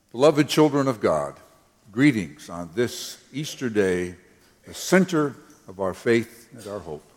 Beloved children of God, greetings on this Easter day, the center of our faith and our hope.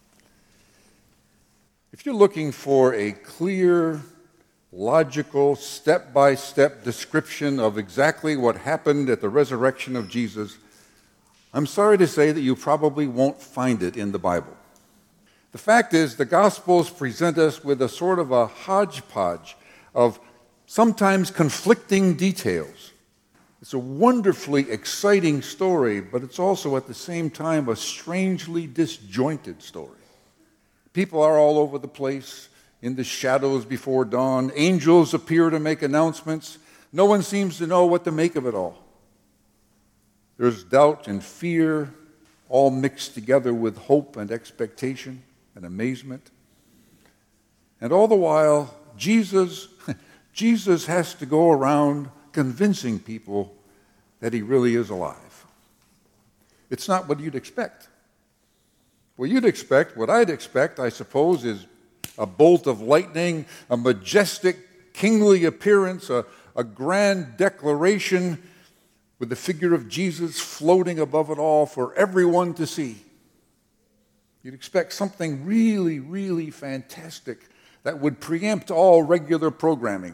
If you're looking for a clear, logical, step-by-step description of exactly what happened at the resurrection of Jesus, I'm sorry to say that you probably won't find it in the Bible. The fact is, the Gospels present us with a sort of a hodgepodge of sometimes conflicting details. It's a wonderfully exciting story, but it's also at the same time a strangely disjointed story. People are all over the place, in the shadows before dawn. Angels appear to make announcements. No one seems to know what to make of it all. There's doubt and fear, all mixed together with hope and expectation and amazement. And all the while, Jesus has to go around convincing people that he really is alive. It's not what you'd expect. What I'd expect, I suppose, is a bolt of lightning, a majestic, kingly appearance, a grand declaration with the figure of Jesus floating above it all for everyone to see. You'd expect something really, really fantastic that would preempt all regular programming.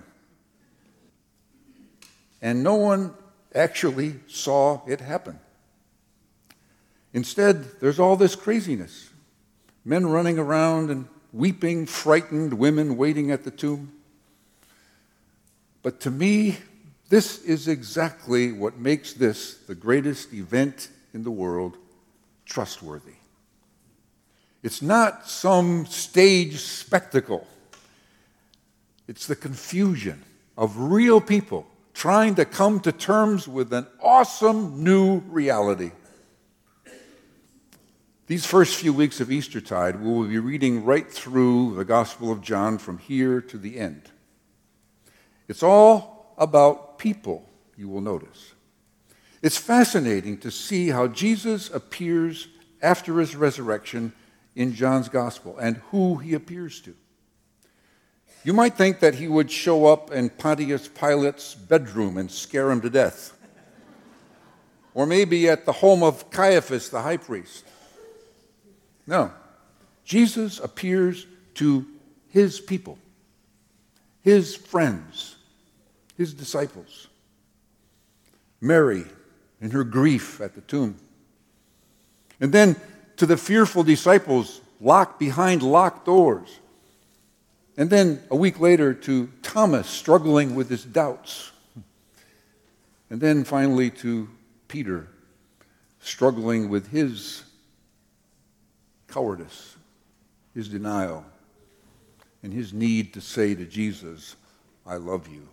And no one actually saw it happen. Instead, there's all this craziness. Men running around and weeping, frightened, women waiting at the tomb. But to me, this is exactly what makes this the greatest event in the world trustworthy. It's not some stage spectacle. It's the confusion of real people trying to come to terms with an awesome new reality. These first few weeks of Eastertide, we will be reading right through the Gospel of John from here to the end. It's all about people, you will notice. It's fascinating to see how Jesus appears after his resurrection in John's Gospel and who he appears to. You might think that he would show up in Pontius Pilate's bedroom and scare him to death. Or maybe at the home of Caiaphas, the high priest. No, Jesus appears to his people, his friends, his disciples. Mary in her grief at the tomb. And then to the fearful disciples locked behind locked doors. And then a week later to Thomas struggling with his doubts. And then finally to Peter struggling with his cowardice, his denial, and his need to say to Jesus, I love you.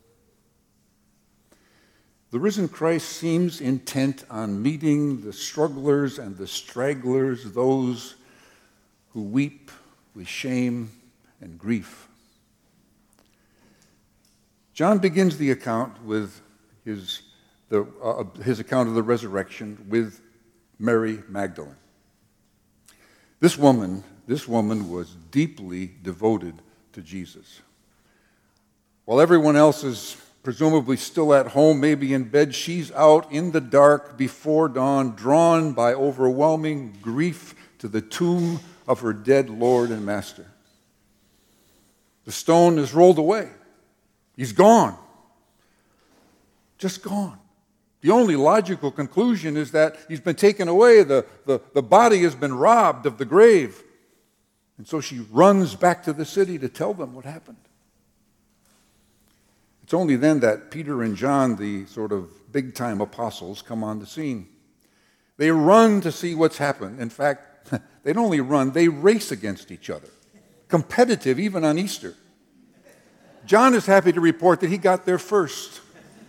The risen Christ seems intent on meeting the strugglers and the stragglers, those who weep with shame and grief. John begins the account with his account of the resurrection with Mary Magdalene. This woman was deeply devoted to Jesus. While everyone else is presumably still at home, maybe in bed, she's out in the dark before dawn, drawn by overwhelming grief to the tomb of her dead Lord and Master. The stone is rolled away. He's gone. Just gone. The only logical conclusion is that he's been taken away. The body has been robbed of the grave. And so she runs back to the city to tell them what happened. It's only then that Peter and John, the sort of big-time apostles, come on the scene. They run to see what's happened. In fact, they don't only run, they race against each other. Competitive even on Easter. John is happy to report that he got there first.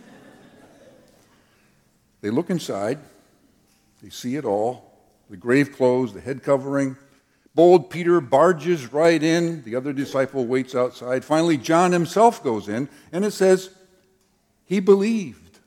They look inside. They see it all. The grave clothes, the head covering. Bold Peter barges right in. The other disciple waits outside. Finally, John himself goes in, and it says, he believed.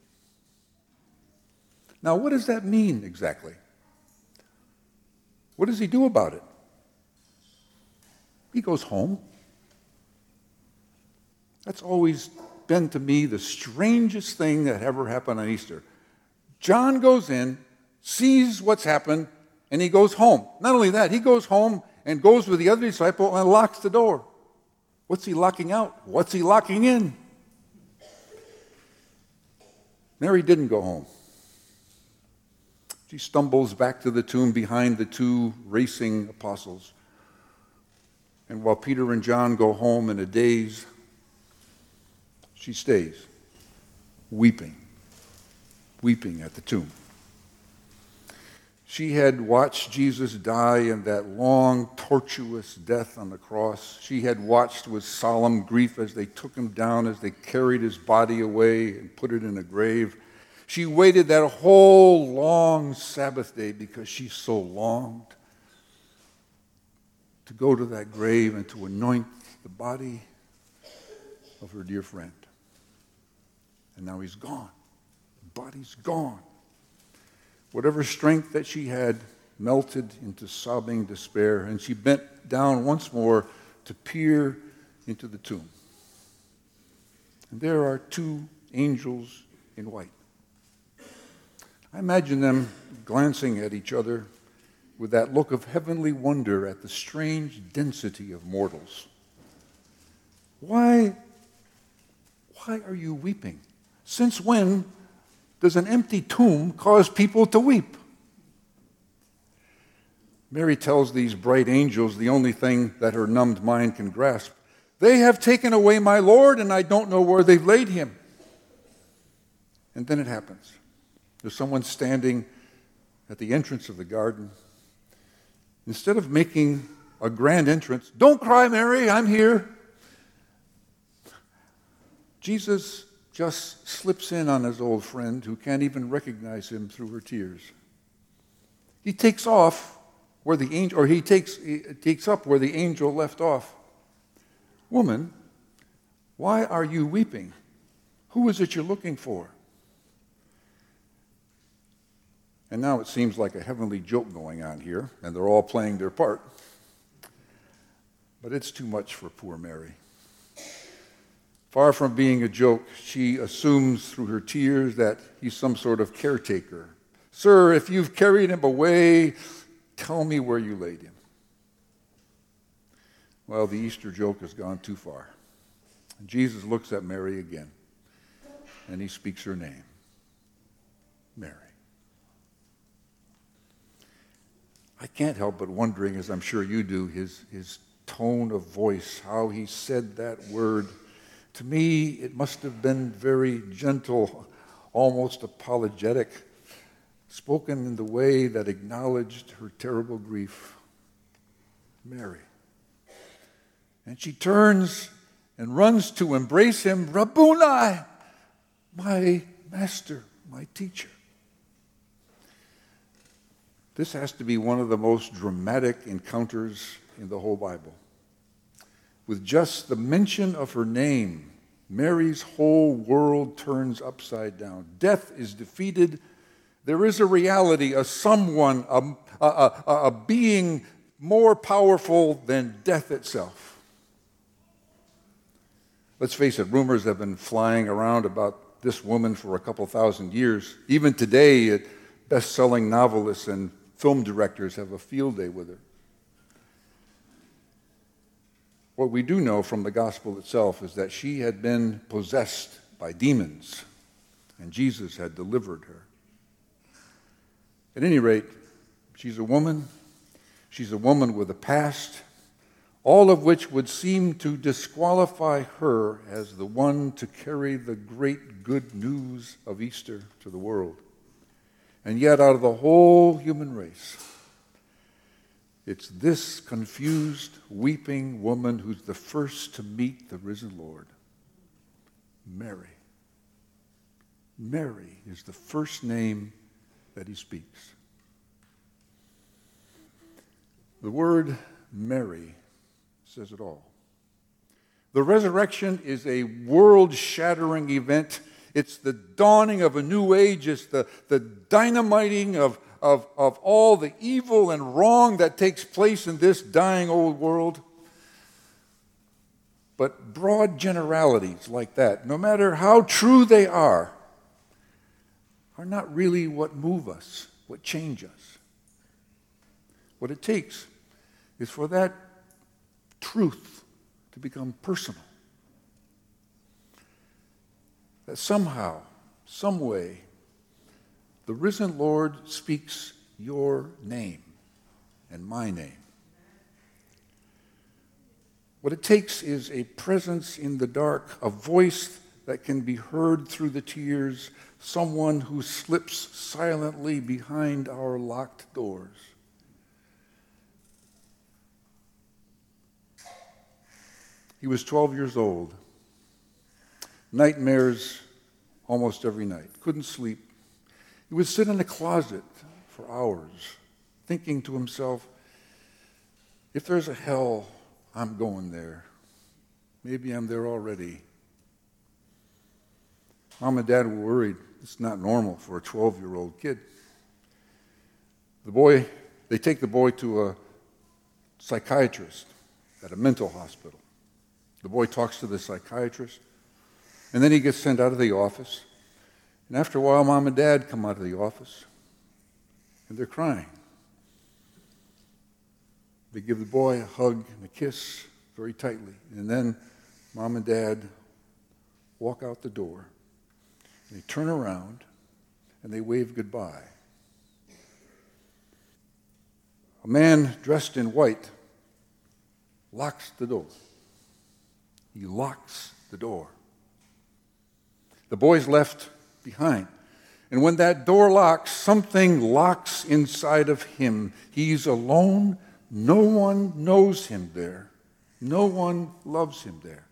Now, what does that mean exactly? What does he do about it? He goes home. That's always been to me the strangest thing that ever happened on Easter. John goes in, sees what's happened, and he goes home. Not only that, he goes home and goes with the other disciple and locks the door. What's he locking out? What's he locking in? Mary didn't go home. She stumbles back to the tomb behind the two racing apostles. And while Peter and John go home in a daze, she stays, weeping at the tomb. She had watched Jesus die in that long, tortuous death on the cross. She had watched with solemn grief as they took him down, as they carried his body away and put it in a grave. She waited that whole long Sabbath day because she so longed to go to that grave and to anoint the body of her dear friend. And now he's gone. The body's gone. Whatever strength that she had melted into sobbing despair, and she bent down once more to peer into the tomb. And there are two angels in white. I imagine them glancing at each other with that look of heavenly wonder at the strange density of mortals. Why are you weeping? Since when does an empty tomb cause people to weep? Mary tells these bright angels the only thing that her numbed mind can grasp. They have taken away my Lord, and I don't know where they've laid him. And then it happens. There's someone standing at the entrance of the garden. Instead of making a grand entrance, don't cry, Mary, I'm here. Jesus just slips in on his old friend who can't even recognize him through her tears. He takes off where the angel, or he takes up where the angel left off. Woman, why are you weeping? Who is it you're looking for? And now it seems like a heavenly joke going on here, and they're all playing their part. But it's too much for poor Mary. Far from being a joke, she assumes through her tears that he's some sort of caretaker. Sir, if you've carried him away, tell me where you laid him. Well, the Easter joke has gone too far. And Jesus looks at Mary again, and he speaks her name, Mary. I can't help but wondering, as I'm sure you do, his tone of voice, how he said that word. To me, it must have been very gentle, almost apologetic, spoken in the way that acknowledged her terrible grief. Mary. And she turns and runs to embrace him. Rabboni, my master, my teacher. This has to be one of the most dramatic encounters in the whole Bible. With just the mention of her name, Mary's whole world turns upside down. Death is defeated. There is a reality, a someone, a being more powerful than death itself. Let's face it, rumors have been flying around about this woman for a couple thousand years. Even today, best-selling novelists and film directors have a field day with her. What we do know from the gospel itself is that she had been possessed by demons, and Jesus had delivered her. At any rate, she's a woman. She's a woman with a past, all of which would seem to disqualify her as the one to carry the great good news of Easter to the world. And yet, out of the whole human race, it's this confused, weeping woman who's the first to meet the risen Lord. Mary. Mary is the first name that he speaks. The word Mary says it all. The resurrection is a world-shattering event. It's the dawning of a new age. It's the dynamiting of all the evil and wrong that takes place in this dying old world. But broad generalities like that, no matter how true they are not really what move us, what change us. What it takes is for that truth to become personal. That somehow, some way, the risen Lord speaks your name and my name. What it takes is a presence in the dark, a voice that can be heard through the tears, someone who slips silently behind our locked doors. He was 12 years old. Nightmares almost every night. Couldn't sleep. He would sit in a closet for hours, thinking to himself, if there's a hell, I'm going there. Maybe I'm there already. Mom and Dad were worried. It's not normal for a 12-year-old kid. They take the boy to a psychiatrist at a mental hospital. The boy talks to the psychiatrist, and then he gets sent out of the office. And after a while, Mom and Dad come out of the office, and they're crying. They give the boy a hug and a kiss very tightly, and then Mom and Dad walk out the door. They turn around, and they wave goodbye. A man dressed in white locks the door. He locks the door. The boy's left behind. And when that door locks, something locks inside of him. He's alone. No one knows him there. No one loves him there.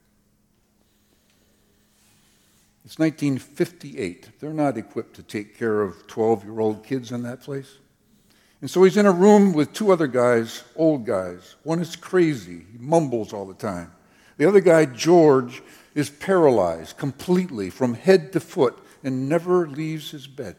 It's 1958. They're not equipped to take care of 12-year-old kids in that place. And so he's in a room with two other guys, old guys. One is crazy. He mumbles all the time. The other guy, George, is paralyzed completely from head to foot and never leaves his bed.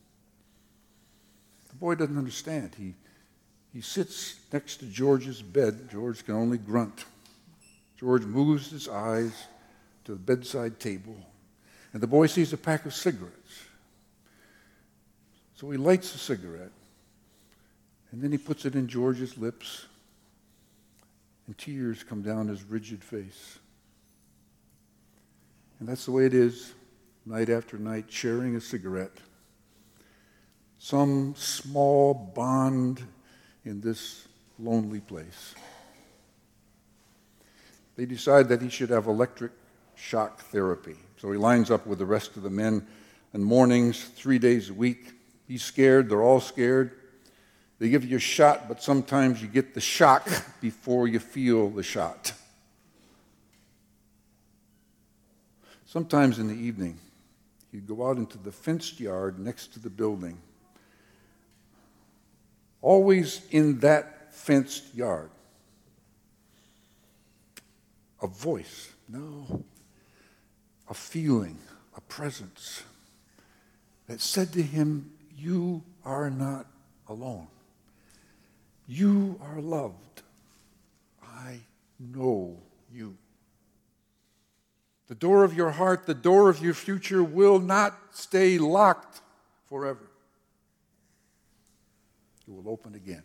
The boy doesn't understand. He sits next to George's bed. George can only grunt. George moves his eyes to the bedside table, and the boy sees a pack of cigarettes. So he lights a cigarette, and then he puts it in George's lips, and tears come down his rigid face. And that's the way it is, night after night, sharing a cigarette. Some small bond in this lonely place. They decide that he should have electric shock therapy. So he lines up with the rest of the men in mornings, 3 days a week. He's scared. They're all scared. They give you a shot, but sometimes you get the shock before you feel the shot. Sometimes in the evening, he'd go out into the fenced yard next to the building. Always in that fenced yard. A voice, no, a feeling, a presence that said to him, you are not alone. You are loved. I know you. The door of your heart, the door of your future will not stay locked forever. It will open again.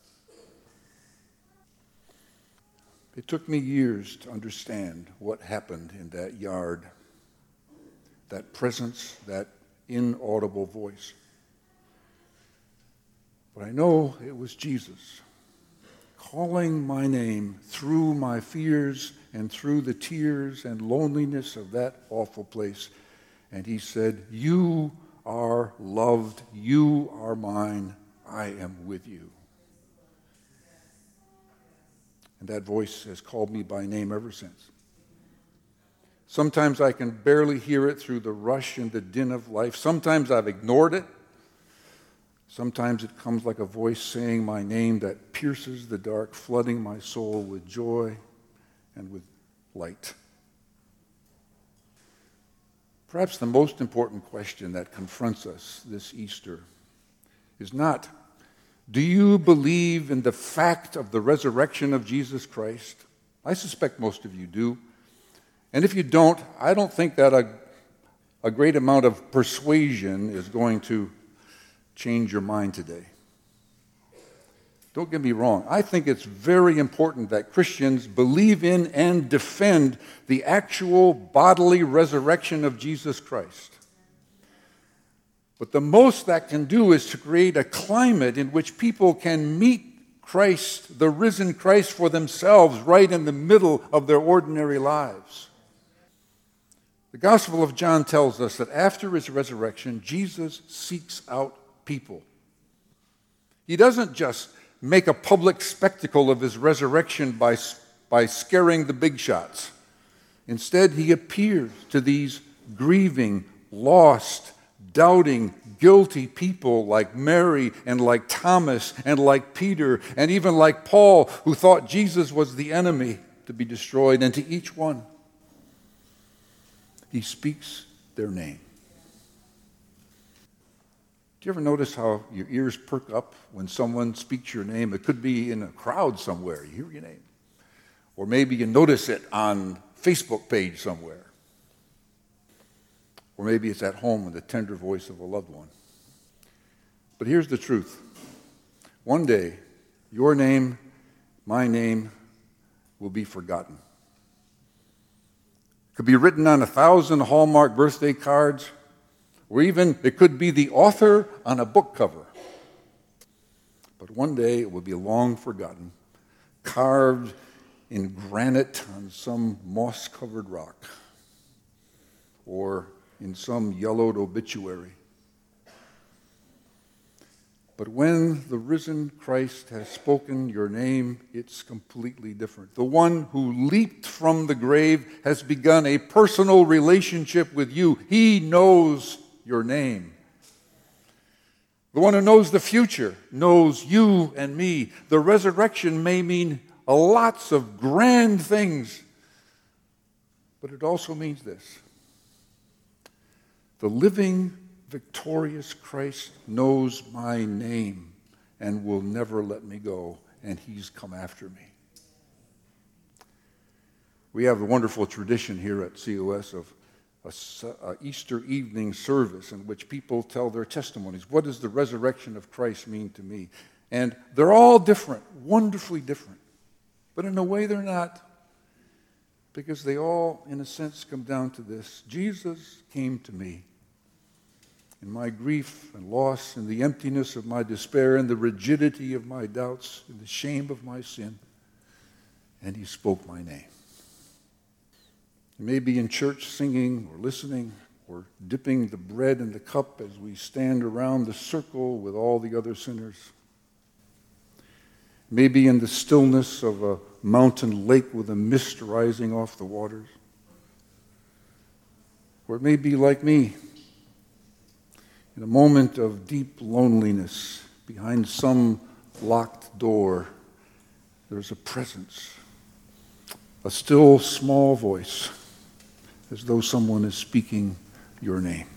It took me years to understand what happened in that yard, that presence, that inaudible voice. But I know it was Jesus calling my name through my fears and through the tears and loneliness of that awful place. And he said, you are loved, you are mine, I am with you. And that voice has called me by name ever since. Sometimes I can barely hear it through the rush and the din of life. Sometimes I've ignored it. Sometimes it comes like a voice saying my name that pierces the dark, flooding my soul with joy and with light. Perhaps the most important question that confronts us this Easter is not, do you believe in the fact of the resurrection of Jesus Christ? I suspect most of you do. And if you don't, I don't think that a great amount of persuasion is going to change your mind today. Don't get me wrong. I think it's very important that Christians believe in and defend the actual bodily resurrection of Jesus Christ. But the most that can do is to create a climate in which people can meet Christ, the risen Christ, for themselves right in the middle of their ordinary lives. The Gospel of John tells us that after his resurrection, Jesus seeks out people. He doesn't just make a public spectacle of his resurrection by scaring the big shots. Instead, he appears to these grieving, lost, doubting, guilty people like Mary and like Thomas and like Peter and even like Paul, who thought Jesus was the enemy to be destroyed. And to each one, he speaks their name. Do you ever notice how your ears perk up when someone speaks your name? It could be in a crowd somewhere. You hear your name. Or maybe you notice it on Facebook page somewhere. Or maybe it's at home in the tender voice of a loved one. But here's the truth. One day, your name, my name, will be forgotten. It could be written on 1,000 Hallmark birthday cards, or even it could be the author on a book cover. But one day it will be long forgotten, carved in granite on some moss-covered rock, or in some yellowed obituary. But when the risen Christ has spoken your name, it's completely different. The one who leaped from the grave has begun a personal relationship with you. He knows your name. The one who knows the future knows you and me. The resurrection may mean lots of grand things, but it also means this. The living, victorious Christ knows my name and will never let me go, and he's come after me. We have a wonderful tradition here at COS of an Easter evening service in which people tell their testimonies. What does the resurrection of Christ mean to me? And they're all different, wonderfully different. But in a way they're not, because they all, in a sense, come down to this. Jesus came to me in my grief and loss, in the emptiness of my despair, in the rigidity of my doubts, in the shame of my sin, and he spoke my name. You may be in church singing or listening or dipping the bread in the cup as we stand around the circle with all the other sinners. Maybe in the stillness of a mountain lake with a mist rising off the waters. Or it may be like me, in a moment of deep loneliness behind some locked door, there's a presence, a still small voice, as though someone is speaking your name.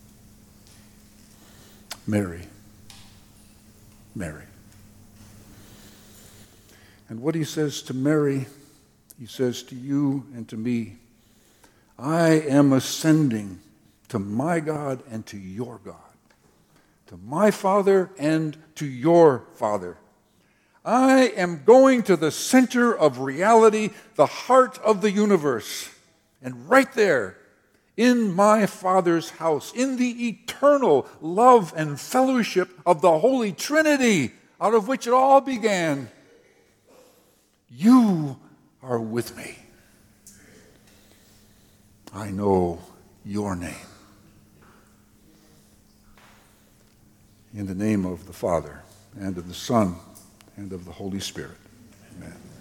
Mary, Mary. And what he says to Mary, he says to you and to me, I am ascending to my God and to your God, to my Father and to your Father. I am going to the center of reality, the heart of the universe. And right there, in my Father's house, in the eternal love and fellowship of the Holy Trinity, out of which it all began, you are with me. I know your name. In the name of the Father, and of the Son, and of the Holy Spirit. Amen.